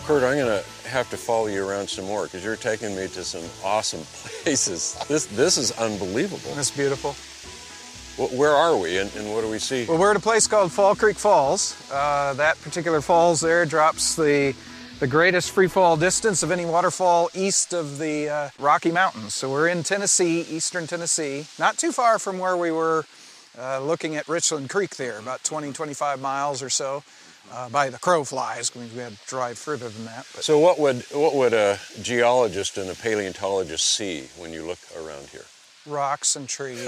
Kurt, I'm going to have to follow you around some more because you're taking me to some awesome places. This is unbelievable. That's beautiful. Where are we and what do we see? Well, we're at a place called Fall Creek Falls. That particular falls there drops the greatest free fall distance of any waterfall east of the Rocky Mountains. So we're in Tennessee, eastern Tennessee, not too far from where we were looking at Richland Creek there, about 20, 25 miles or so. By the crow flies, we had to drive further than that. But. So what would a geologist and a paleontologist see when you look around here? Rocks and trees.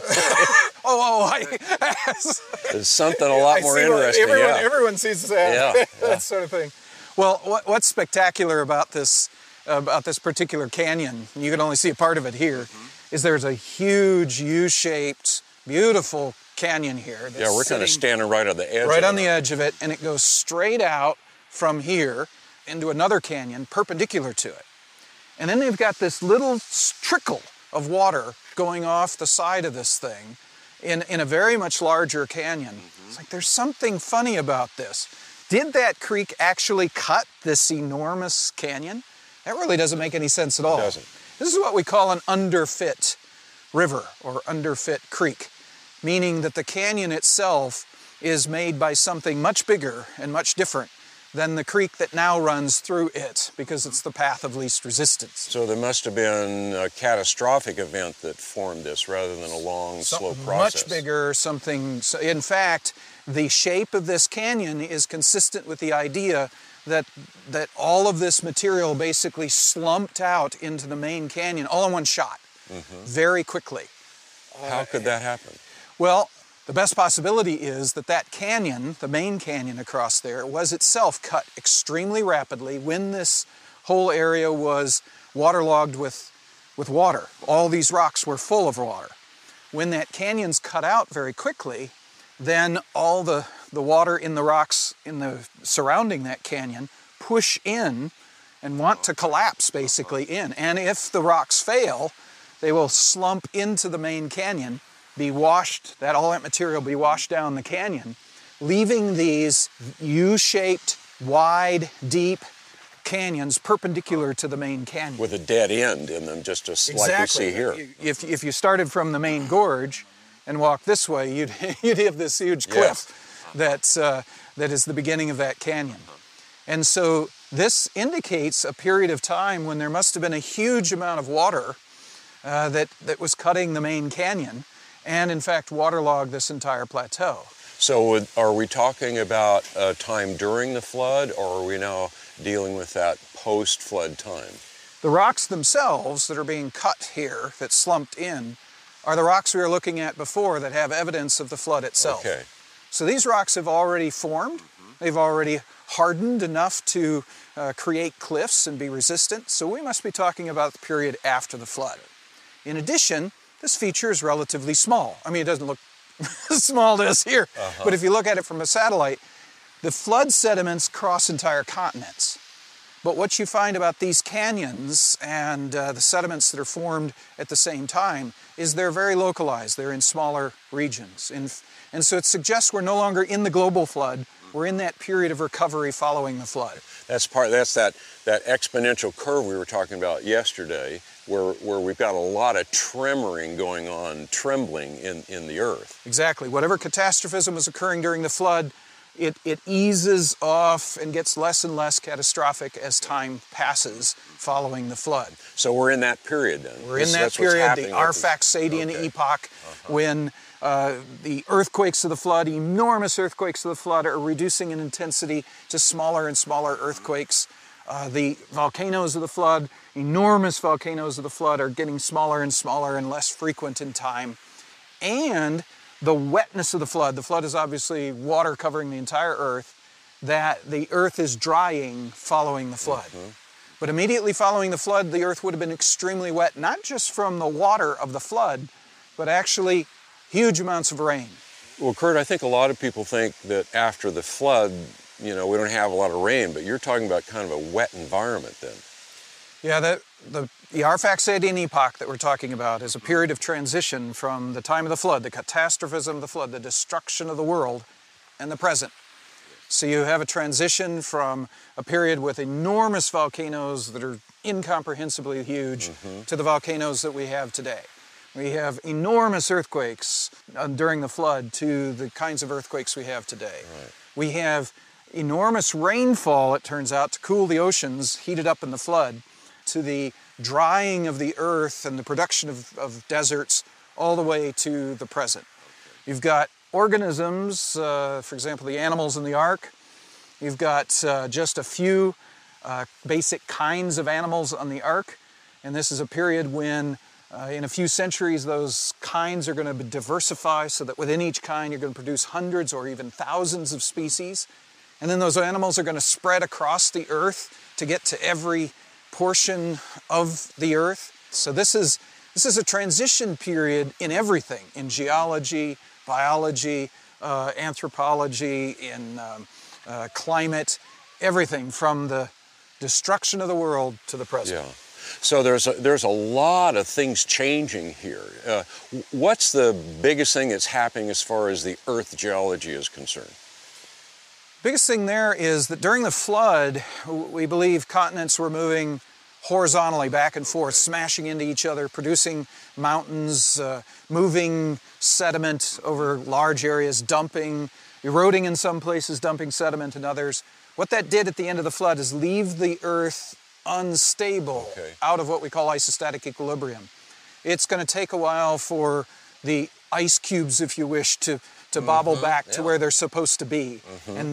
There's something a lot more interesting. Everyone sees that, that sort of thing. Well, what's spectacular about this particular canyon, and you can only see a part of it here, is there's a huge U-shaped, beautiful canyon here. Yeah, we're kind of standing right on the edge. Right on the edge of it, and it goes straight out from here into another canyon perpendicular to it. And then they've got this little trickle of water going off the side of this thing in a very much larger canyon. It's like there's something funny about this. Did that creek actually cut this enormous canyon? That really doesn't make any sense at all. It doesn't. This is what we call an underfit river or underfit creek, meaning that the canyon itself is made by something much bigger and much different than the creek that now runs through it, because it's the path of least resistance. So there must have been a catastrophic event that formed this rather than a long, slow process. Much bigger, something. So in fact, the shape of this canyon is consistent with the idea that all of this material basically slumped out into the main canyon all in one shot, very quickly. How could that happen? Well, the best possibility is that canyon, the main canyon across there, was itself cut extremely rapidly when this whole area was waterlogged with water. All these rocks were full of water. When that canyon's cut out very quickly, then all the water in the rocks surrounding that canyon push in and want to collapse basically in. And if the rocks fail, they will slump into the main canyon, be washed, all that material be washed down the canyon, leaving these U-shaped, wide, deep canyons perpendicular to the main canyon. With a dead end in them, just like we see here. If you started from the main gorge and walked this way, you'd have this huge cliff that is the beginning of that canyon. And so this indicates a period of time when there must have been a huge amount of water that was cutting the main canyon, and in fact waterlogged this entire plateau. So are we talking about a time during the flood, or are we now dealing with that post-flood time? The rocks themselves that are being cut here, that slumped in, are the rocks we were looking at before that have evidence of the flood itself. Okay. So these rocks have already formed. They've already hardened enough to create cliffs and be resistant. So we must be talking about the period after the flood. In addition, this feature is relatively small. I mean, it doesn't look small to us here, but if you look at it from a satellite, the flood sediments cross entire continents. But what you find about these canyons and the sediments that are formed at the same time is they're very localized. They're in smaller regions. And so it suggests we're no longer in the global flood. We're in that period of recovery following the flood. That's that exponential curve we were talking about yesterday, where we've got a lot of trembling going on in the earth. Exactly. Whatever catastrophism was occurring during the flood, it eases off and gets less and less catastrophic as time passes following the flood. So we're in that period then? We're in that period, the Arphaxadian epoch, when the earthquakes of the flood, enormous earthquakes of the flood, are reducing in intensity to smaller and smaller earthquakes. The volcanoes of the flood, enormous volcanoes of the flood, are getting smaller and smaller and less frequent in time. And the wetness of the flood is obviously water covering the entire earth, that the earth is drying following the flood. But immediately following the flood, the earth would have been extremely wet, not just from the water of the flood, but actually huge amounts of rain. Well, Kurt, I think a lot of people think that after the flood, we don't have a lot of rain, but you're talking about kind of a wet environment then. Yeah, the Arphaxadian epoch that we're talking about is a period of transition from the time of the flood, the catastrophism of the flood, the destruction of the world, and the present. So you have a transition from a period with enormous volcanoes that are incomprehensibly huge to the volcanoes that we have today. We have enormous earthquakes during the flood to the kinds of earthquakes we have today. Right. We have enormous rainfall, it turns out, to cool the oceans heated up in the flood, to the drying of the earth and the production of deserts all the way to the present. You've got organisms, for example, the animals in the ark. You've got just a few basic kinds of animals on the ark, and this is a period when in a few centuries those kinds are going to diversify so that within each kind you're going to produce hundreds or even thousands of species, and then those animals are going to spread across the earth to get to every portion of the earth. So this is a transition period in everything, in geology, biology, anthropology, in climate, everything from the destruction of the world to the present. Yeah. So there's a lot of things changing here. What's the biggest thing that's happening as far as the Earth geology is concerned? Biggest thing there is that during the flood, we believe continents were moving horizontally back and forth, smashing into each other, producing mountains, moving sediment over large areas, dumping, eroding in some places, dumping sediment in others. What that did at the end of the flood is leave the Earth unstable, out of what we call isostatic equilibrium. It's going to take a while for the ice cubes, if you wish, to bobble back to where they're supposed to be. And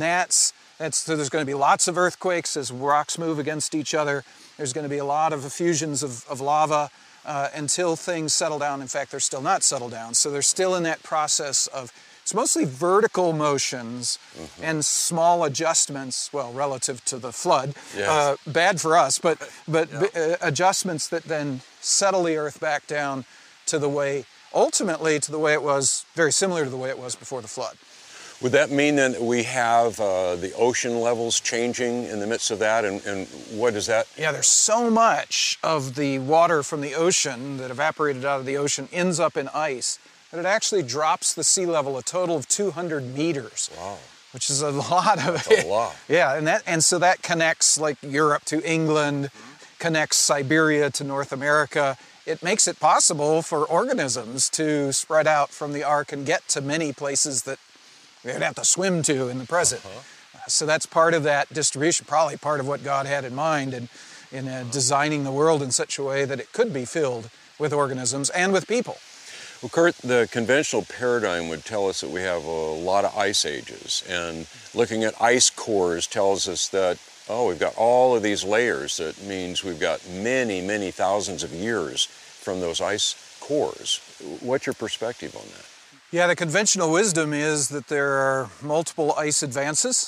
so there's going to be lots of earthquakes as rocks move against each other. There's going to be a lot of effusions of lava until things settle down. In fact, they're still not settled down. So they're still in that process of, it's mostly vertical motions and small adjustments, well, relative to the flood. Yes. Bad for us, but adjustments that then settle the Earth back down to the way, ultimately to the way it was, very similar to the way it was before the flood. Would that mean then that we have the ocean levels changing in the midst of that, and what is that? Yeah, there's so much of the water from the ocean that evaporated out of the ocean ends up in ice that it actually drops the sea level a total of 200 meters. Wow. Which is a lot of That's a lot. Yeah, and so that connects like Europe to England, connects Siberia to North America. It makes it possible for organisms to spread out from the ark and get to many places that they'd have to swim to in the present. So that's part of that distribution, probably part of what God had in mind in designing the world in such a way that it could be filled with organisms and with people. Well, Kurt, the conventional paradigm would tell us that we have a lot of ice ages, and looking at ice cores tells us that, oh, we've got all of these layers. That means we've got many, many thousands of years from those ice cores. What's your perspective on that? Yeah, the conventional wisdom is that there are multiple ice advances.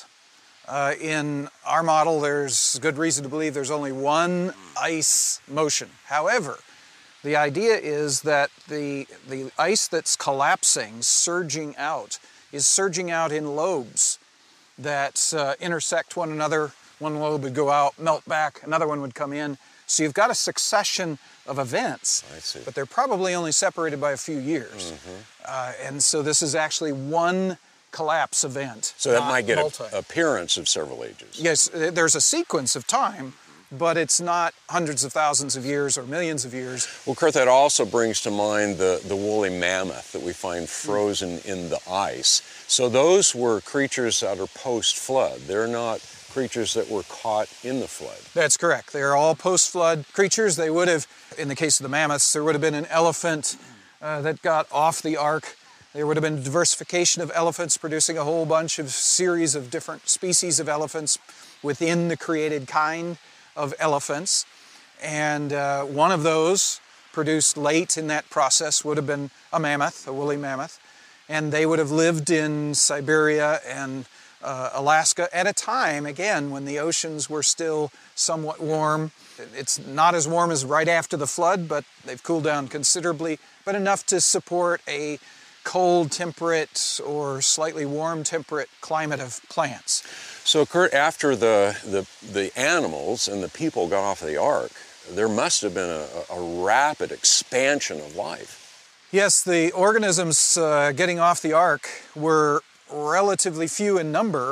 In our model, there's good reason to believe there's only one ice motion. However, the idea is that the ice that's collapsing, surging out, is surging out in lobes that intersect one another. One lobe would go out, melt back, another one would come in. So you've got a succession of events, I see. but they're probably only separated by a few years. And so this is actually one collapse event. So that might get multi. an appearance of several ages. Yes, there's a sequence of time, but it's not hundreds of thousands of years or millions of years. Well, Kurt, that also brings to mind the woolly mammoth that we find frozen in the ice. So those were creatures that are post-flood. They're not creatures that were caught in the flood. That's correct. They're all post-flood creatures. They would have, in the case of the mammoths, there would have been an elephant that got off the ark. There would have been diversification of elephants producing a whole bunch of series of different species of elephants within the created kind of elephants. And one of those produced late in that process would have been a mammoth, a woolly mammoth. And they would have lived in Siberia and Alaska at a time, again, when the oceans were still somewhat warm. It's not as warm as right after the flood, but they've cooled down considerably, but enough to support a cold temperate or slightly warm temperate climate of plants. So Kurt, after the animals and the people got off the ark, there must have been a rapid expansion of life. Yes, the organisms getting off the ark were relatively few in number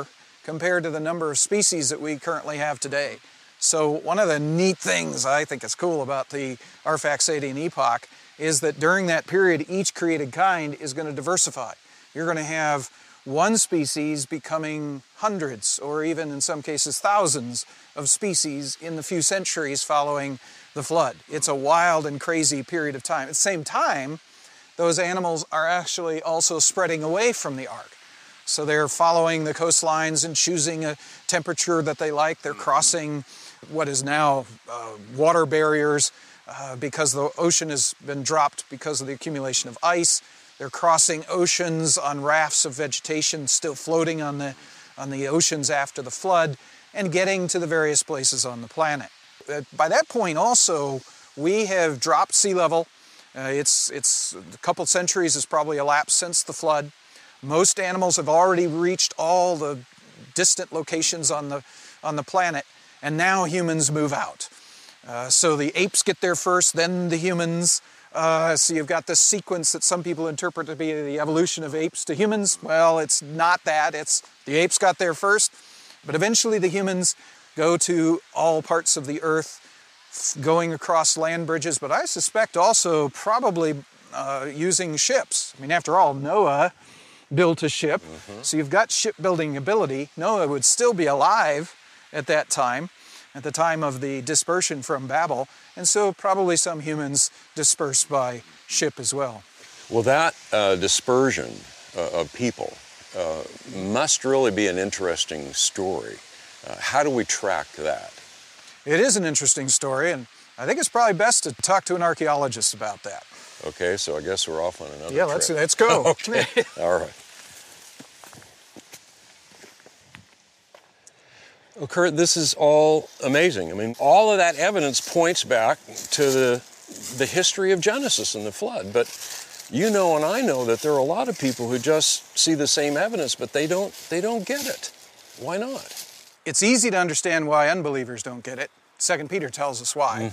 compared to the number of species that we currently have today. So one of the neat things I think is cool about the Arphaxadian epoch is that during that period, each created kind is going to diversify. You're going to have one species becoming hundreds, or even in some cases thousands of species in the few centuries following the flood. It's a wild and crazy period of time. At the same time, those animals are actually also spreading away from the ark. So they're following the coastlines and choosing a temperature that they like. They're crossing what is now water barriers because the ocean has been dropped because of the accumulation of ice. They're crossing oceans on rafts of vegetation still floating on the oceans after the flood and getting to the various places on the planet. By that point also, we have dropped sea level. It's a couple centuries has probably elapsed since the flood. Most animals have already reached all the distant locations on the planet, and now humans move out. So the apes get there first, then the humans. So you've got this sequence that some people interpret to be the evolution of apes to humans. Well, it's not that. It's the apes got there first, but eventually the humans go to all parts of the earth, going across land bridges, but I suspect also probably using ships. I mean, after all, Noah built a ship, so you've got shipbuilding ability. Noah would still be alive at that time, at the time of the dispersion from Babel, and so probably some humans dispersed by ship as well. Well, that dispersion of people must really be an interesting story. How do we track that? It is an interesting story, and I think it's probably best to talk to an archaeologist about that. Okay, so I guess we're off on another trip. Yeah, let's go. Okay, all right. Well, Kurt, this is all amazing. I mean, all of that evidence points back to the history of Genesis and the flood. But you know and I know that there are a lot of people who just see the same evidence, but they don't get it. Why not? It's easy to understand why unbelievers don't get it. 2 Peter tells us why.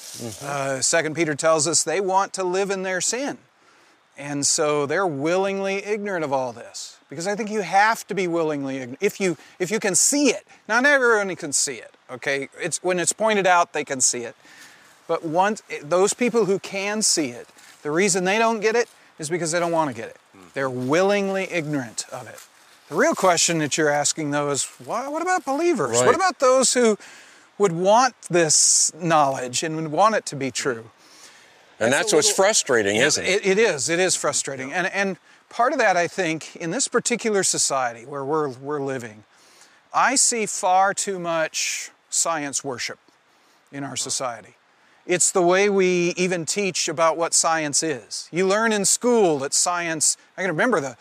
2 Peter tells us they want to live in their sin. And so they're willingly ignorant of all this. Because I think you have to be willingly ignorant. If you can see it. Not everyone can see it, okay? When it's pointed out, they can see it. But those people who can see it, the reason they don't get it is because they don't want to get it. They're willingly ignorant of it. The real question that you're asking, though, is what about believers? Right. What about those who would want this knowledge and would want it to be true? And that's what's frustrating, isn't it? It is frustrating. And part of that, I think, in this particular society where we're living, I see far too much science worship in our society. It's the way we even teach about what science is. You learn in school that science, I can remember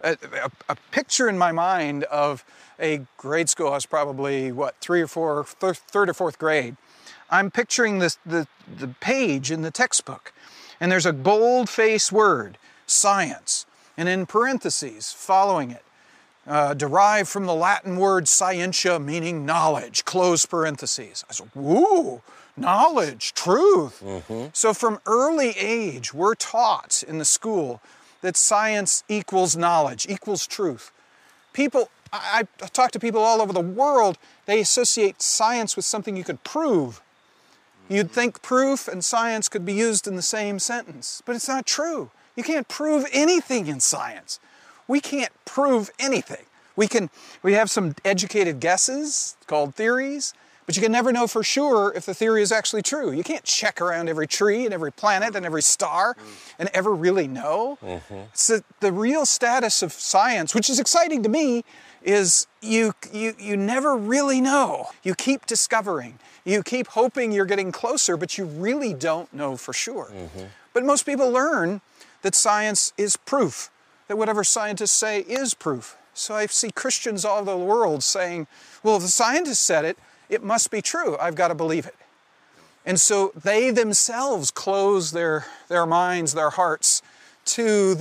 a picture in my mind of a grade school. I was probably, third or fourth grade. I'm picturing the page in the textbook, and there's a bold-faced word, science, and in parentheses following it, derived from the Latin word scientia, meaning knowledge, close parentheses. I said, woo, knowledge, truth. So from early age, we're taught in the school that science equals knowledge, equals truth. People, I talk to people all over the world, they associate science with something you could prove. You'd think proof and science could be used in the same sentence, but it's not true. You can't prove anything in science. We can't prove anything. We have some educated guesses called theories, but you can never know for sure if the theory is actually true. You can't check around every tree and every planet and every star and ever really know. So the real status of science, which is exciting to me, is you never really know. You keep discovering. You keep hoping you're getting closer, but you really don't know for sure. But most people learn that science is proof, that whatever scientists say is proof. So I see Christians all over the world saying, well, if the scientists said it, it must be true. I've got to believe it. And so they themselves close their minds, their hearts to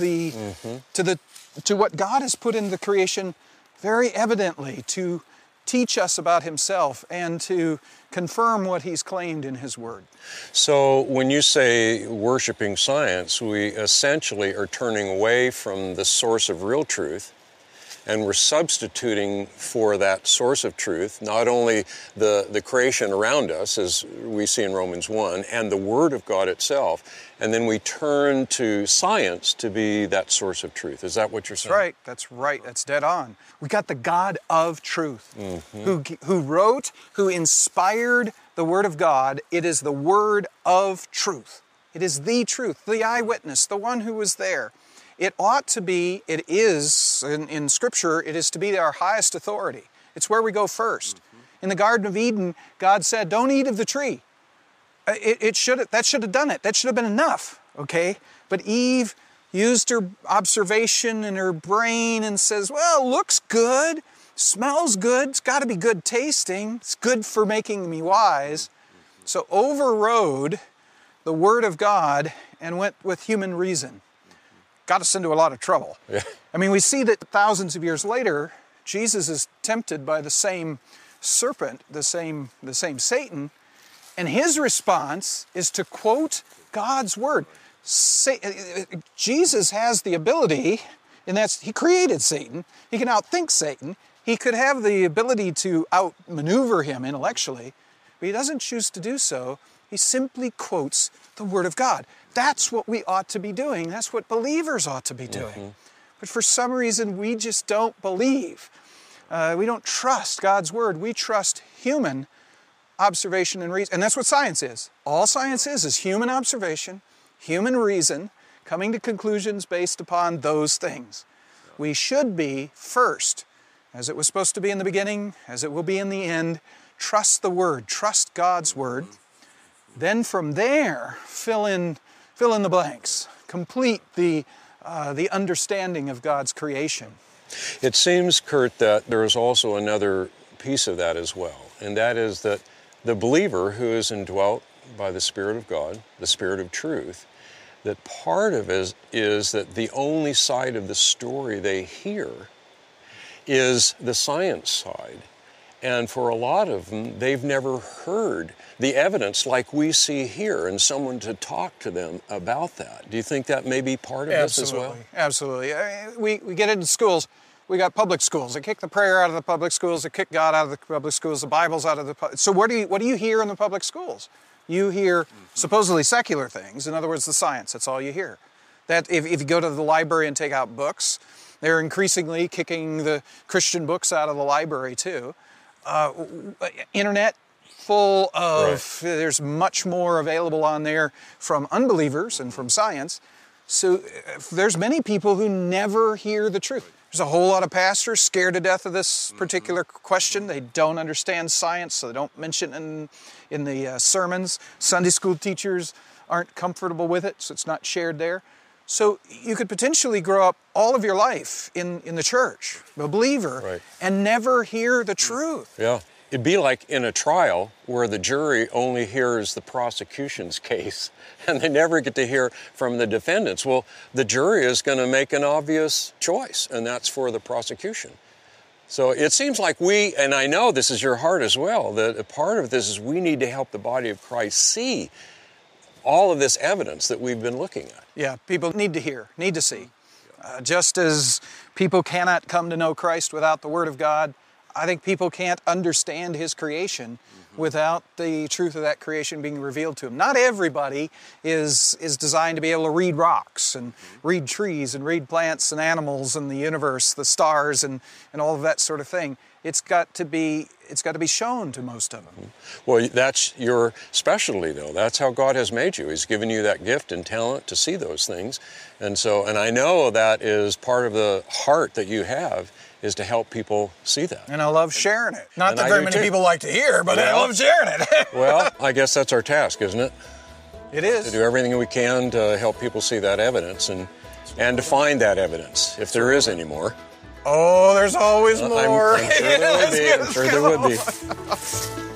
what God has put into the creation very evidently to teach us about Himself and to confirm what He's claimed in His Word. So when you say worshiping science, we essentially are turning away from the source of real truth and we're substituting for that source of truth, not only the creation around us, as we see in Romans 1, and the Word of God itself, and then we turn to science to be that source of truth. Is that what you're saying? That's right. That's dead on. We got the God of truth, who wrote, who inspired the Word of God. It is the Word of truth. It is the truth, the eyewitness, the one who was there. It ought to be, it is, in Scripture, it is to be our highest authority. It's where we go first. In the Garden of Eden, God said, don't eat of the tree. That should have done it. That should have been enough, okay? But Eve used her observation and her brain and says, well, looks good, smells good, it's got to be good tasting, it's good for making me wise. So overrode the Word of God and went with human reason. Got us into a lot of trouble. Yeah. I mean, we see that thousands of years later, Jesus is tempted by the same serpent, the same Satan, and his response is to quote God's Word. Jesus has the ability, and he created Satan. He can outthink Satan. He could have the ability to outmaneuver him intellectually, but he doesn't choose to do so. He simply quotes the Word of God. That's what we ought to be doing. That's what believers ought to be doing. But for some reason, we just don't believe. We don't trust God's Word. We trust human observation and reason. And that's what science is. All science is human observation, human reason, coming to conclusions based upon those things. We should be first, as it was supposed to be in the beginning, as it will be in the end, trust the Word, trust God's Word. Then from there, fill in the blanks, complete the understanding of God's creation. It seems, Kurt, that there is also another piece of that as well, and that is that the believer who is indwelt by the Spirit of God, the Spirit of truth, that part of it is that the only side of the story they hear is the science side. And for a lot of them, they've never heard the evidence like we see here and someone to talk to them about that. Do you think that may be part of this as well? Absolutely. We get into schools. We got public schools. They kick the prayer out of the public schools. They kick God out of the public schools. The Bible's out of the public. So what do you hear in the public schools? You hear supposedly secular things. In other words, the science. That's all you hear. That if you go to the library and take out books, they're increasingly kicking the Christian books out of the library too. Internet full of, there's much more available on there from unbelievers and from science. So there's many people who never hear the truth. There's a whole lot of pastors scared to death of this particular question. They don't understand science, so they don't mention it in the sermons. Sunday school teachers aren't comfortable with it, so it's not shared there. So you could potentially grow up all of your life in the church, a believer, and never hear the truth. Yeah. It'd be like in a trial where the jury only hears the prosecution's case and they never get to hear from the defendants. Well, the jury is going to make an obvious choice, and that's for the prosecution. So it seems like and I know this is your heart as well, that a part of this is we need to help the body of Christ see all of this evidence that we've been looking at. Yeah, people need to hear, need to see. Just as people cannot come to know Christ without the Word of God, I think people can't understand His creation without the truth of that creation being revealed to them. Not everybody is designed to be able to read rocks and read trees and read plants and animals and the universe, the stars and all of that sort of thing. It's got to be shown to most of them. Well, that's your specialty, though. That's how God has made you. He's given you that gift and talent to see those things. And I know that is part of the heart that you have, is to help people see that. And I love sharing it. Not that very many people like to hear, but I love sharing it. Well, I guess that's our task, isn't it? It is. To do everything we can to help people see that evidence and to find that evidence, if there is any more. Oh, there's always more. I'm sure there would be.